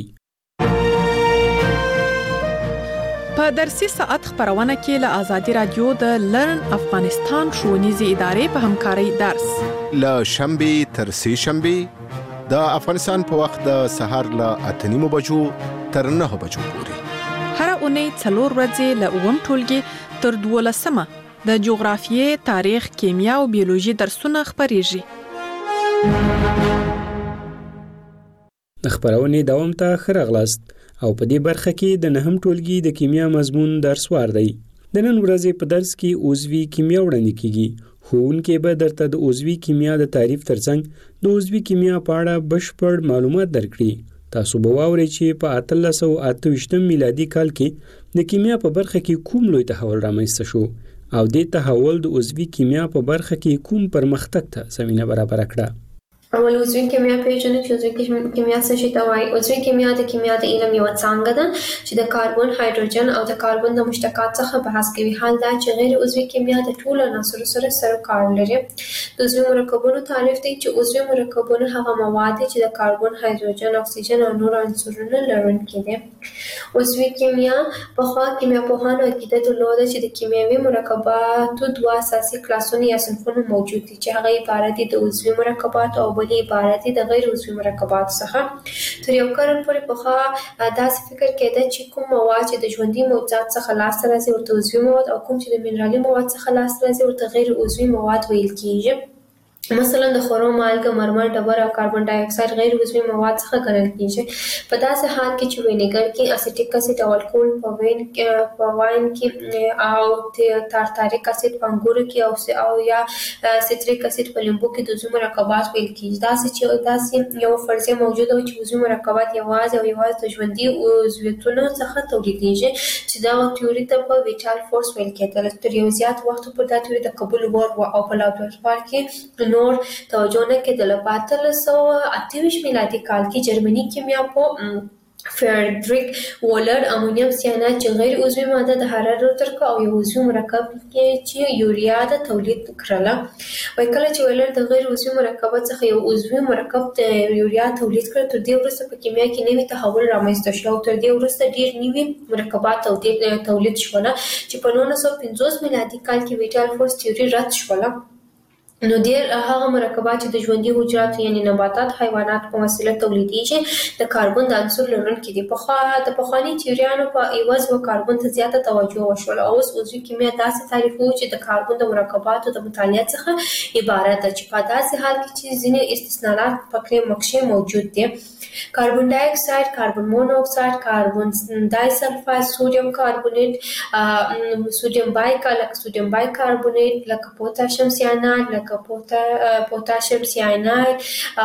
H: په درسي ساعت خبرونه کې له آزادي رادیو د لرن افغانستان ښوونیزې ادارې په همکارۍ درس
K: له شنبې تر سې شنبې د افغانستان په وخت د سهار له 8:30 بجو تر 9 بجو پورې.
H: هر اونۍ 4 ورځې له 9 ټولګي تر 12 د جغرافیې، تاریخ، کیمیا او بیولوژي درسونه خبرېږي.
I: د خبرونې دوام ته ښه راغلاست او په دې برخه کې د نهم ټولګي د کیمیا مضمون درسوار دی. د نن ورځې په درس کې عضوي کیمیا وړاندې کیږي. ښوونکی به درته د عضوي کیمیا د تعریف ترڅنګ د عضوي کیمیا په اړه بشپړ معلومات درکړي. تاسو به واورئ چې په 1828 میلادي کال کې د کیمیا په برخه کې کوم لوی تحول رامنځته شو او دې تحول د عضوي کیمیا په برخه کې کوم پرمختګ ته زمینه برابر کړه.
L: اول عضوي کیمیا پیژنو چې عضوي کیمیا څه شي ته وایي. عضوي کیمیا د کیمیا د علم یو څانګه ده چې د کاربن، هایدروجن او د کاربن د مشتقات څخه بحث کوي. حال دا چې غیر عضوي کیمیا د ټولو عناصرو سره کار لري. د عضوي مرکبونو تعریف دی چې عضوي مرکبونه هغه مواد دي چې د کاربن، هایدروجن، اکسیجن او نور عنصرونه لرونکي دي. عضوي کیمیا پخوا کیمیاپوهانو عقیده درلوده چې د کیمیاوي مرکباتو دوه اساسي کلاسونه یا صنفونه موجود دي چې هغه عبارت دي د عضوي مرکباتو او بلې عبارت دي د غیر عضوي مرکباتو څخه. تر یو قرن پورې پخوا داسې فکر کېده چې کوم مواد چې د ژوندي موجودات څخه لاسته راځي ورته عضوي مواد او کوم چې د منرالي مواد څخه لاسته راځي ورته غیر عضوي مواد ویل کېږي. مثلا د خورو مالګه، مرمر، ډبر او کاربن ډای اکساید غیر عضوي مواد څخه ګڼل کېږي. په داسې حال کې چې وینیګر کې اسیټیک اسید او الکول په واین کې او تارتاریک اسید په انګورو کې او یا سیتریک اسید په لیمبو کې د عضوي مرکبات ویل کېږي. داسې یو فرضیه موجوده و چې عضوي مرکبات یوازې د ژوندي عضویتونو څخه تولیدېږي چې دغه تیوري ته په ویټال فورس ویل کېدل. تر یو زیات وخت پورې دا تیوري د قبول وړ وه او په لابراتوار کې نور توجه نه کېدله. په 1828 میلادي کال کې جرمني کیمیاپوه فریدریک وولر امونیم سیانات چې غیر عضوي ماده د حرارت ترکه او یو عضوي مرکب چې یوریا د تولید کړله. وایي کله چې وولر د غیر عضوي مرکبات څخه یو عضوي مرکب د یوریا تولید کړ، تر دې وروسته په کیمیا کې نوی تحول رامنځته شو او تر دې وروسته ډېر نوي مرکبات تولید شول چې په 1950 میلادي کال کې ویټال فورس تیوري رد شوله. نو ډېر هغه مرکبات چې د ژوندي حجراتو یعنی نباتات، حیوانات په وسیله تولیدېږي د کاربن د عنصر لرونکي دي. د پخواني تیوریانو په عوض و کاربن ته زیاته توجه وشوله او اوس عضوي کیمیا داسې تعریفوي چې د کاربن د مرکباتو د مطالعه څخه عبارت ده چې په داسې حال کې چې ځینې استثناءات پکې مکشې موجود دي. کاربن ډای اکساید، کاربن مونو اکساید، کاربن ډای سلفاید، سوډیم کاربونیت، سوډیم بای کاربونیت، لکه پوتاشیم سیاناید، لکه پوتاشیم سیاناید،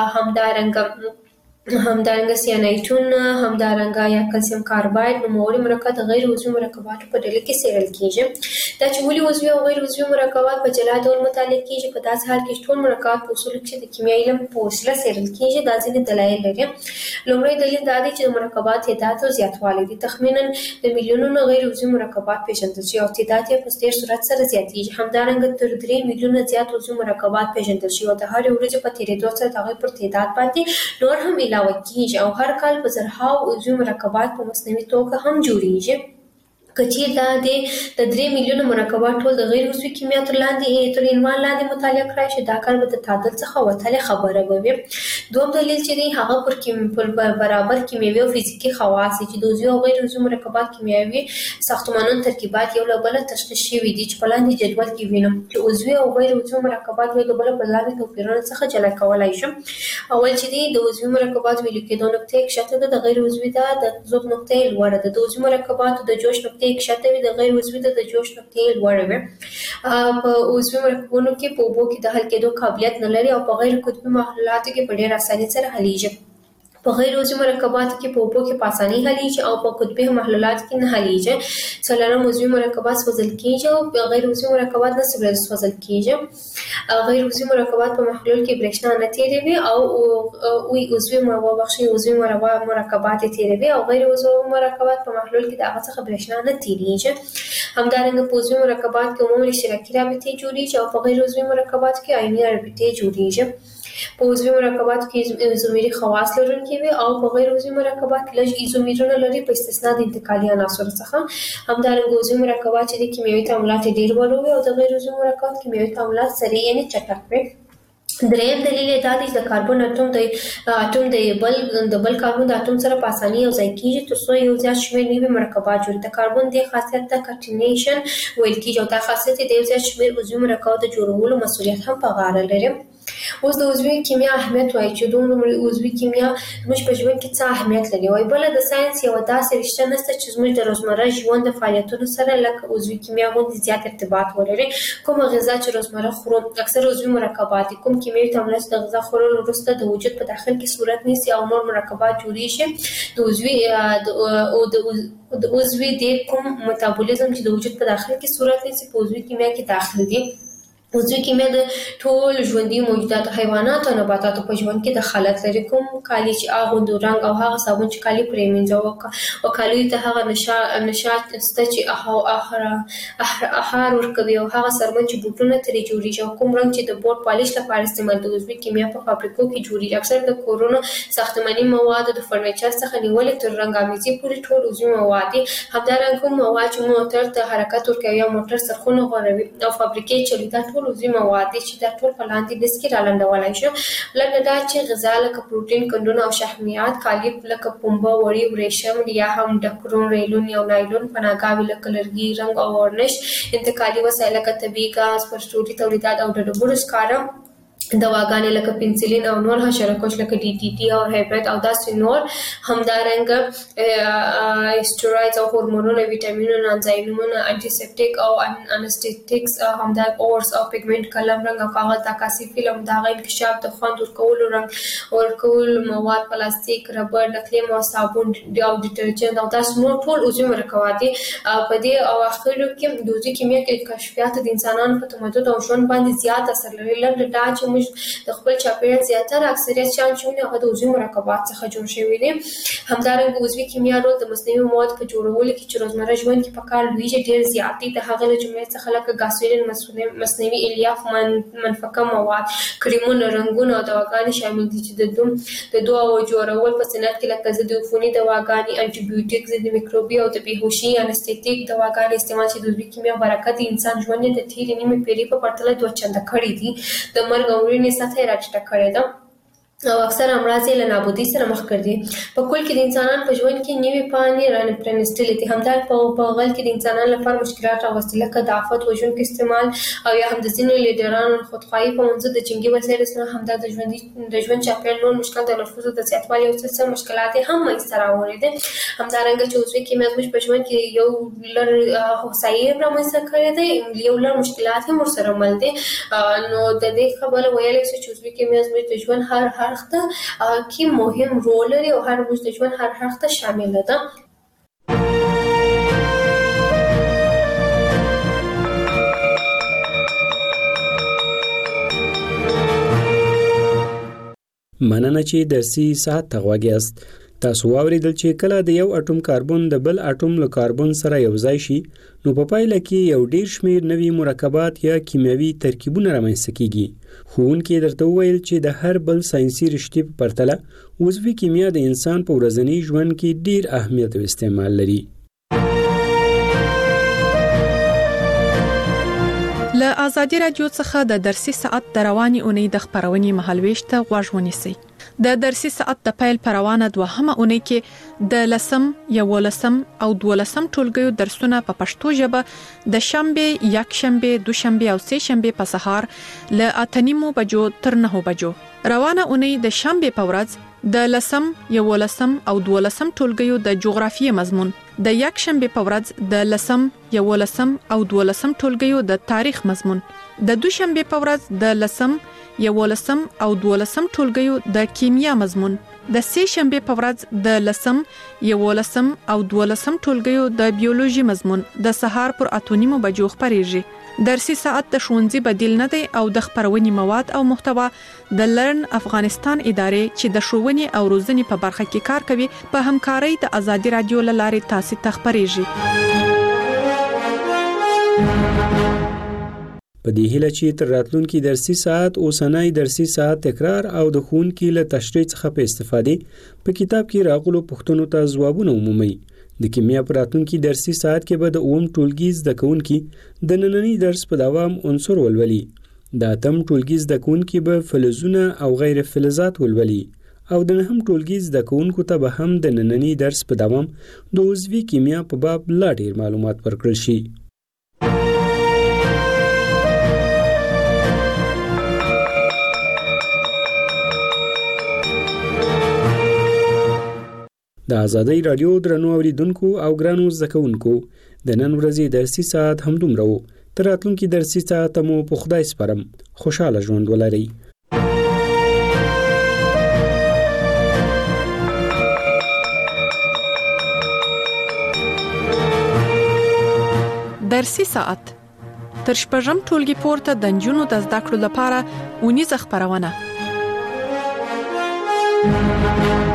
L: همدارنګه سیانایټون، همدارنګه یا کلسیم کارباید نوموړي مرکب د غیر عضوي مرکباتو په ډله کې څېړل کېږي. دا چې ولې عضوي او غیر عضوي مرکبات په جلا ډول مطالعه کېږي، په داسې حال کې ټول مرکبات په اصولو کې د کیمیاوي علم په وسیله څېړل کېږي. دا ځینې دلایل لري. لومړی دلیل دا دی چې د مرکبات تعداد او زیاتوالی دی. تخمینا د میلیونونو غیر عضوي مرکبات پیژندل شوي او تعداد یې په ډېر سرعت سره زیاتېږي. همدارنګه تر 3 میلیونه زیات عضوي مرکبات پیژندل شوي او د هرې ورځې په تېرېدو سره د هغوی پر تعداد باندې نور هم علاوه کېږي او هر کال په زرهاو عضوي مرکبات په مصنوعي توګه هم جوړېږي. که چیرې دا د 3 میلیونه مرکبات ټول د غیر عضوي کیمیا تر عنوان لاندې مطالعه کړای شي، دا کار به د تعادل څخه وتلې خبره به وي. دوم دلیل چې دی هغه پر برابر کیمیاوي او فزیکي خواص چې د عضوي او غیر عضوي مرکبات کیمیاوي ساختمانونو ترکیبات یو له بله تشخیص شوي دي چې په لاندې جدول کې وینو چې عضوي او غیر عضوي مرکبات یو له بله په لاندې توپیرونو څخه جلا کولی شم. اول چې دی د عضوي مرکبات ویلو کېدو نقطه کښته ده، د غیر عضوي ده د ذوب نقطه لوړه ده. د عضوي مرکباتو د جوش نقطه کښته وي، د غیر عضوي ده د جوش نقطه لوړه وي. په عضوي مرکبونو کې په اوبو کې د حل کېدو قابلیت نه لري او په غیر قطبي محلولاتو کې په ډېره اسانۍ سره حلیږي. په غیر عضوي مرکباتو کې په اوبو کې په اسانۍ حلیږي او په قطبي محلولاتو کې نه حلیږي. څلورم عضوي مرکبات سوځل کېږي او په غیر عضوي مرکبات نه سوځل کېږي. غیر عضوي مرکبات په محلول کې برېښنا نه تېروي او عضوي مرکبات تېروي او غیر عضوي مرکبات په محلول کې د هغه څخه برېښنا نه تېرېږي. همدارنګه په عضوي مرکبات کې عموماً اشتراکي رابطې جوړېږي او په غیر عضوي مرکباتو کې عیني رابطې جوړېږي. په عضوي مرکباتو کې ایزومري خواص لرونکي وي او په غیر عضوي مرکبات کې لږ ایزومرونه لري په استثنا د انتقالي عناصرو څخه. همدارنګه عضوي مرکبات چې د کیمیاوي تعاملات ډېر ورو وي او د غیر عضوي مرکبات کیمیاوي تعاملات سریع یعنې چټک وي. دریم دلیل یې دا دی چې د کاربن اټوم د بل کاربن د اټوم سره په اسانۍ یو ځای کېږي تر څو یو زیات شمېر نوي مرکبات جوړوي. د کاربن دې خاصیت ته کټینیشن ویل کېږي او دا خاصیت یې د یو زیات شمېر عضوي مرکباتو د جوړولو مسؤلیت هم په غاړه لري. اوس د عضوي کیمیا اهمیت وایي چې دومره عضوي کیمیا موږ په ژوند کې څه اهمیت لري. وایي بل د ساينس یو داسې رشته نشته چې موږ د روزمره ژوند د فعالیتونو سره لکه عضوي کیمیا غوندې زیات ارتباط ولري. کومه غذا چې روزمره خورو اکثر عضوي مرکبات کوم کیمیاوي تعاملات د غذا خوړلو وروسته د وجود په داخل کې صورت نیسي او نور مرکبات جوړیږي. د عضوي د کوم میتابولیزم چې د وجود په داخل کې صورت نیسي په عضوي کیمیا کې داخل دي. عضوي کیمیا د ټول ژوندي موجوداتو حیوانات او نباتاتو په ژوند کې دخالت لري. کوم کالی چې اغوندو رنګ او هغه صابون چې کالی پرې مینځو او کالی ته هغه نشاط ست چې احار ورکوي او هغه سرمن چې بوټونه ترې جوړیږي او کوم رنګ چې د بورډ پالیش لپاره استعمال د عضوي کیمیا په فابریکو کې جوړیږي. اکثر د کورونو ساختماني مواد د فرنیچر څخه نیولې تر رنګامیزي پورې ټول عضوي مواد دي. همدارنګه کوم مواد چې موټر ته حرکت ورکوي یا موټر سرخونه غوړوي او فابریکې چلي دا عضوي مواد دي چې دا ټول په لاندې لیست کې رالنډولای شو. لکه دا چې غذا لکه پروتین کندونه او شحمیات، کالی لکه پنبه، وړي، ورېشم یا هم ډکرون، ریلون یا نایلون، پناهګاوي لکه لرګي، رنګ او ورنش، انتقالي وسایل لکه طبیعي ګاز، پرسټوري تولیدات او د ډبرو سکاره، دواګانې لکه پنسلین او نور حشره کش لکه ډي ټي ټي او هیپاټ او داسې نور. همدارنګه اسټروایډز او هورمونونه، ویټامینونه، انزایمونه، انټي سیپټیک او انستیټیکس، همدارنګه اورس او پیګمنټ، قلم، رنګ او کاغذ، عکاسي فلم، دغه انکشاف د خوند ورکولو، رنګ ورکولو مواد، پلاستیک، ربړ، نقلي مواد، صابون او ډیټرجنټ او داسې نور ټول عضوي مرکبات دي. په دې اواخرو کې د عضوي کیمیا کې کشفیات د انسانانو په تمدن او ژوند باندې زیات اثر لري. لکه دا چې موږ د خپل چاپیریال زیاتره اکثریت شان شونه هغه د عضوي مرکبات څخه جوړ شوی دي. همدارنګه عضوي کیمیا رول د مصنوعي موادو په جوړولو کې چې روزمره ژوند کې په کار لویږي ډیر زیات دي. د هغه له جملې څخه لکه غاسولین، مصنوعي الیاف، منفعه مواد، کریمونه، رنګونه او دواګانې شامل دي چې د دواو جوړول په صنعت کې لکه ضد عفوني دواګانې، انټي بیوټیک، ضد میکروبي او د بیهوشي انستیټیک دواګانې استعمال چې د عضوي کیمیا برکت انسان ژوند د تیرې نیمه پیړۍ په پرتله 2 چنده کړی دي. د مرګ او مړینې سطح راټیټه کړې ده او اکثر امراض یې له نابودۍ سره مخ کړ دي. په کل کې د انسانانو په ژوند کې نوې پاڼې رانپرانستلې دي. همدارنګه په غل کې د انسانانو لپاره مشکلات راوستي لکه د آفت وژونکو استعمال او یا هم د ځینو لیډرانو خودخواهي په منځ د جنگي وسایلو سره همدا د ژوند چاپیریال نور مشکل د نفوذ د زیاتوالي او څه مشکلات هم منځته راوړي دي. همدارنګه چې عضوي کیمیا زموږ په ژوند کې یو لړ هوساینې رامنځته کړې دي، یو لړ مشکلات هم ورسره مل دي. نو د دې خبره ویلای شو چې عضوي کیمیا زموږ د ژوند هر اړخ ته کې مهم رول لري او هر موږ د ژوند هر اړخ ته شامل ده.
I: مننه چې درسي ساعت ته غوږ یاست. تاسو واوریدل چې کله د یو اټوم کاربن د بل اټوم له کاربن سره یو ځای شي نو په پایله کې یو ډیر شمیر نوي مرکبات یا کیمیاوي ترکیبونه رامنځته کیږي. ښوونکي درته وویل چې د هر بل ساينسي رشتې په پرتله عضوي کیمیا د انسان په ورځني ژوند کې ډیر اهمیت او استعمال لري.
H: له آزادي رادیو څخه د درسي ساعت د رواني اونۍ د خبرونې مهالويش ته غوږ ونیسئ. د درسي ساعت د پیل پروانه دوهمه اونۍ کې د 10 11 او 12 ټولګیو درسونه په پښتو ژبه د شنبه، یکشنبه، دوشنبه او سه شنبه په سهار له 8:30 بجو تر 9 بجو. روانه اونۍ د شنبه په ورځ د 10 11 او 12 ټولګیو د جغرافیې مضمون، د یکشنبه په ورځ د 10 11 او 12 ټولګیو د تاریخ مضمون، د دوشنبه په ورځ د 10 11 او 12 ټولګیو د کیمیا مضمون، د سه شنبه په ورځ د 10 11 او 12 ټولګیو د بیولوژي مضمون د سهار پر 8:30 بجو خبريږي. درسي ساعت د ښوونځي بدیل نه دی او د خبرونې مواد او محتوا د لرن افغانستان ادارې چې د ښوونې او روزنې په برخه کې کار کوي په همکارۍ د آزادي رادیو لارې تاسو ته خبريږي.
I: په دې هیله چې تر راتلونکي درسي ساعت اوسنۍ درسي ساعت تکرار او د ښوونکي له تشریح څخه په استفادې په کتاب کې راغلو پوښتنو ته ځوابونه عمومي. د کیمیا په راتلونکي درسي ساعت کې به د اوم ټولګي زده کوونکي د نننۍ درس په دوام عنصر ولولي. د اتم ټولګي زده کوونکي به فلزونه او غیر فلزات ولولي او د نهم ټولګي زده کوونکو ته به هم د نننۍ درس په دوام د عضوي کیمیا په باب لا ډیر معلومات ورکړل شي. د آزادۍ رادیو درنو اوریدونکو او ګرانو زکونکو د نن ورځې درسي ساعت همدومره و. تر راتلونکي درسي ساعت مو په خدای سپارم. خوشاله ژوند ولرئ.
H: درسي ساعت تر شپږم ټولګي پورته د نجونو د زده کړو لپاره اونیزه خپرونه.